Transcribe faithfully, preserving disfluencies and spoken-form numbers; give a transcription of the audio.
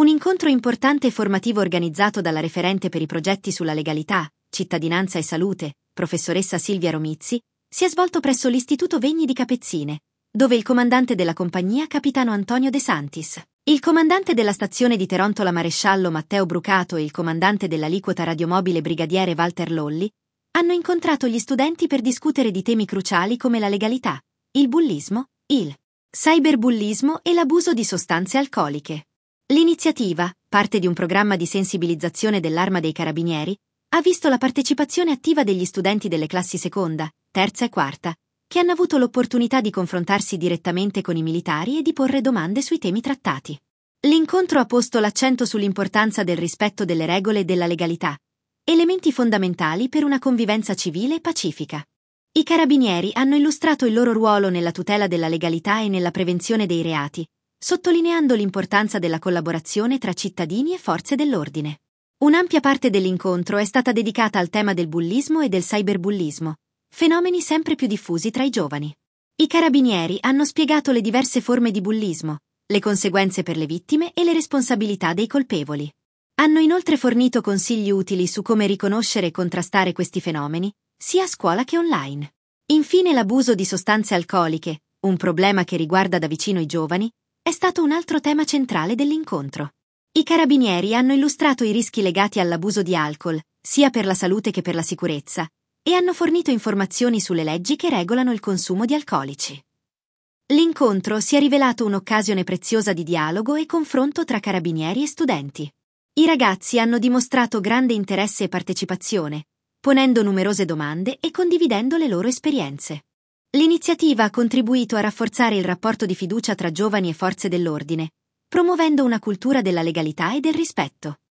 Un incontro importante e formativo organizzato dalla referente per i progetti sulla legalità, cittadinanza e salute, professoressa Silvia Romizzi, si è svolto presso l'Istituto Vegni di Capezzine, dove il comandante della compagnia, capitano Antonio De Santis, il comandante della stazione di Terontola maresciallo Matteo Brucato e il comandante dell'aliquota radiomobile brigadiere Walter Lolli, hanno incontrato gli studenti per discutere di temi cruciali come la legalità, il bullismo, il cyberbullismo e l'abuso di sostanze alcoliche. L'iniziativa, parte di un programma di sensibilizzazione dell'Arma dei Carabinieri, ha visto la partecipazione attiva degli studenti delle classi seconda, terza e quarta, che hanno avuto l'opportunità di confrontarsi direttamente con i militari e di porre domande sui temi trattati. L'incontro ha posto l'accento sull'importanza del rispetto delle regole e della legalità, elementi fondamentali per una convivenza civile e pacifica. I carabinieri hanno illustrato il loro ruolo nella tutela della legalità e nella prevenzione dei reati, sottolineando l'importanza della collaborazione tra cittadini e forze dell'ordine. Un'ampia parte dell'incontro è stata dedicata al tema del bullismo e del cyberbullismo, fenomeni sempre più diffusi tra i giovani. I carabinieri hanno spiegato le diverse forme di bullismo, le conseguenze per le vittime e le responsabilità dei colpevoli. Hanno inoltre fornito consigli utili su come riconoscere e contrastare questi fenomeni, sia a scuola che online. Infine, l'abuso di sostanze alcoliche, un problema che riguarda da vicino i giovani, è stato un altro tema centrale dell'incontro. I carabinieri hanno illustrato i rischi legati all'abuso di alcol, sia per la salute che per la sicurezza, e hanno fornito informazioni sulle leggi che regolano il consumo di alcolici. L'incontro si è rivelato un'occasione preziosa di dialogo e confronto tra carabinieri e studenti. I ragazzi hanno dimostrato grande interesse e partecipazione, ponendo numerose domande e condividendo le loro esperienze. L'iniziativa ha contribuito a rafforzare il rapporto di fiducia tra giovani e forze dell'ordine, promuovendo una cultura della legalità e del rispetto.